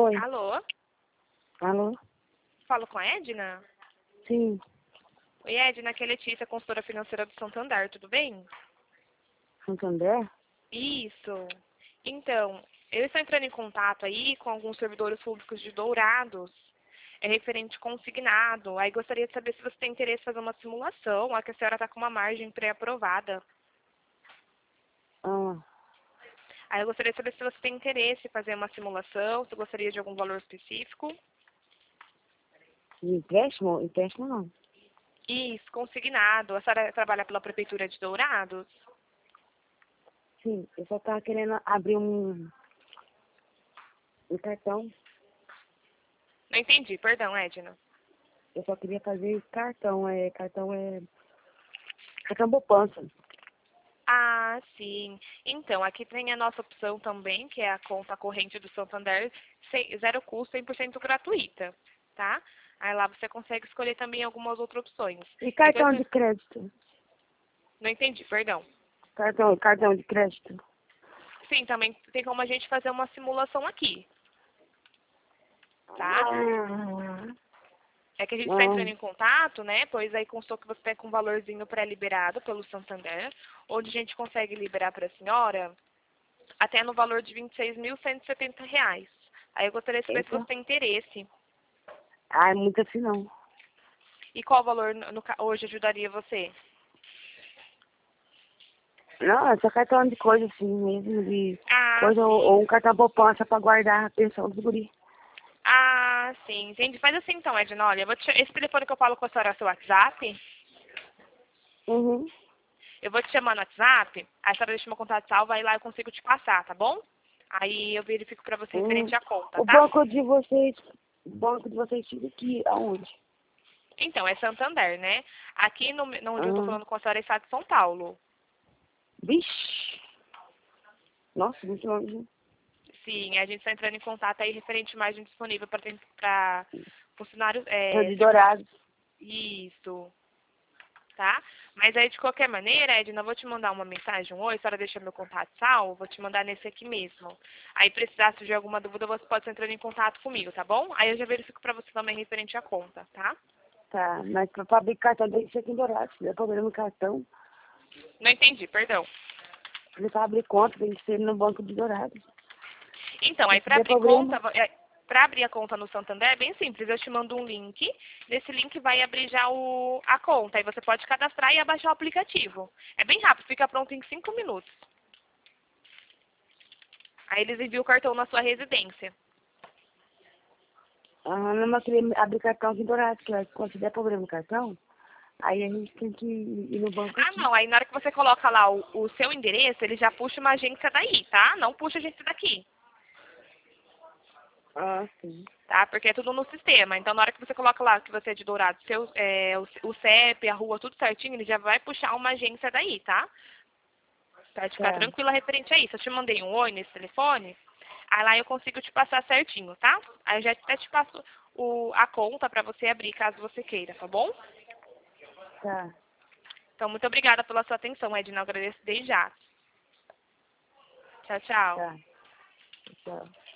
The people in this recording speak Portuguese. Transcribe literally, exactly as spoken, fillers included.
Oi. Alô? Alô? Falo com a Edna? Sim. Oi, Edna, aqui é Letícia, consultora financeira do Santander, tudo bem? Santander? Isso. Então, eu estou entrando em contato aí com alguns servidores públicos de Dourados, é referente consignado. Aí gostaria de saber se você tem interesse em fazer uma simulação, a que a senhora está com uma margem pré-aprovada. Ah, Aí eu gostaria de saber se você tem interesse em fazer uma simulação, se gostaria de algum valor específico. empréstimo? Empréstimo não. Isso, consignado. A senhora trabalha pela Prefeitura de Dourados? Sim, eu só tava querendo abrir um, um cartão. Não entendi, perdão, Edna. Eu só queria fazer cartão. É, cartão é... Cartão poupança. Ah, sim. Então, aqui tem a nossa opção também, que é a conta corrente do Santander, sem- zero custo, cem por cento gratuita, tá? Aí lá você consegue escolher também algumas outras opções. E Então, cartão assim, de crédito? não entendi, perdão. Cartão, cartão de crédito? Sim, também tem como a gente fazer uma simulação aqui, tá? Ah, É que a gente está entrando não. em contato, né? Pois aí constou que você está com um valorzinho pré-liberado pelo Santander, onde a gente consegue liberar para a senhora até no valor de vinte e seis mil cento e setenta reais. Aí eu gostaria de saber se você Eita. tem interesse. Ah, é muito assim não. E qual valor no, no ca- hoje ajudaria você? Não, é só cartão de coisa assim mesmo, de Ah, coisa, ou, ou sim. um cartão poupança pra guardar a pensão dos guri. Ah, sim. Entendi. Faz assim então, Edna. Olha, eu vou te, esse telefone que eu falo com a senhora é o seu WhatsApp. Uhum. Eu vou te chamar no WhatsApp. Aí a senhora deixa meu contato salvo, aí lá eu consigo te passar, tá bom? Aí eu verifico pra você Hum. referente à conta, O tá? banco de vocês, o banco de vocês fica aqui, aonde? Então, é Santander, né? Aqui no, no onde eu tô Ah, falando com a senhora é Estado de São Paulo. vixe. Nossa, muito longe. Sim, a gente está entrando em contato aí referente à margem disponível para funcionários, Sou é, de servidores. Dourados. Isso, tá? Mas aí, de qualquer maneira, Edna, eu vou te mandar uma mensagem, um oi, a senhora deixa meu contato salvo, vou te mandar nesse aqui mesmo. Aí, precisar surgir alguma dúvida, você pode estar entrando em contato comigo, tá bom? Aí eu já verifico para você também referente à conta, tá? Tá, mas pra abrir cartão tem que ser aqui em Dourados. Se der problema no cartão, Não entendi, perdão. se pra abrir conta tem que ser no banco de Dourados. Então, E aí se para der abrir problema, conta, para abrir a conta no Santander é bem simples. Eu te mando um link. Nesse link vai abrir já o, a conta. Aí você pode cadastrar e abaixar o aplicativo. É bem rápido, fica pronto em cinco minutos. Aí eles enviam o cartão na sua residência. a Ana não queria abrir cartão aqui em Dourados, que quando se der problema no cartão, aí a gente tem que ir no banco Ah, aqui. não. Aí na hora que você coloca lá o, o seu endereço, ele já puxa uma agência daí, tá? Não puxa a agência daqui. Ah, sim. Tá? Porque é tudo no sistema. Então, na hora que você coloca lá que você é de Dourado, seu, é, o, o C E P, a rua, tudo certinho, ele já vai puxar uma agência daí, tá? Pra te ficar Tá, tranquila referente a isso. Eu te mandei um oi nesse telefone, aí lá eu consigo te passar certinho, tá? Aí eu já até te passo o, a conta pra você abrir, caso você queira, tá bom? tá, Então, muito obrigada pela sua atenção, Edna. Eu agradeço desde já. Tchau, tchau. tá. Tchau.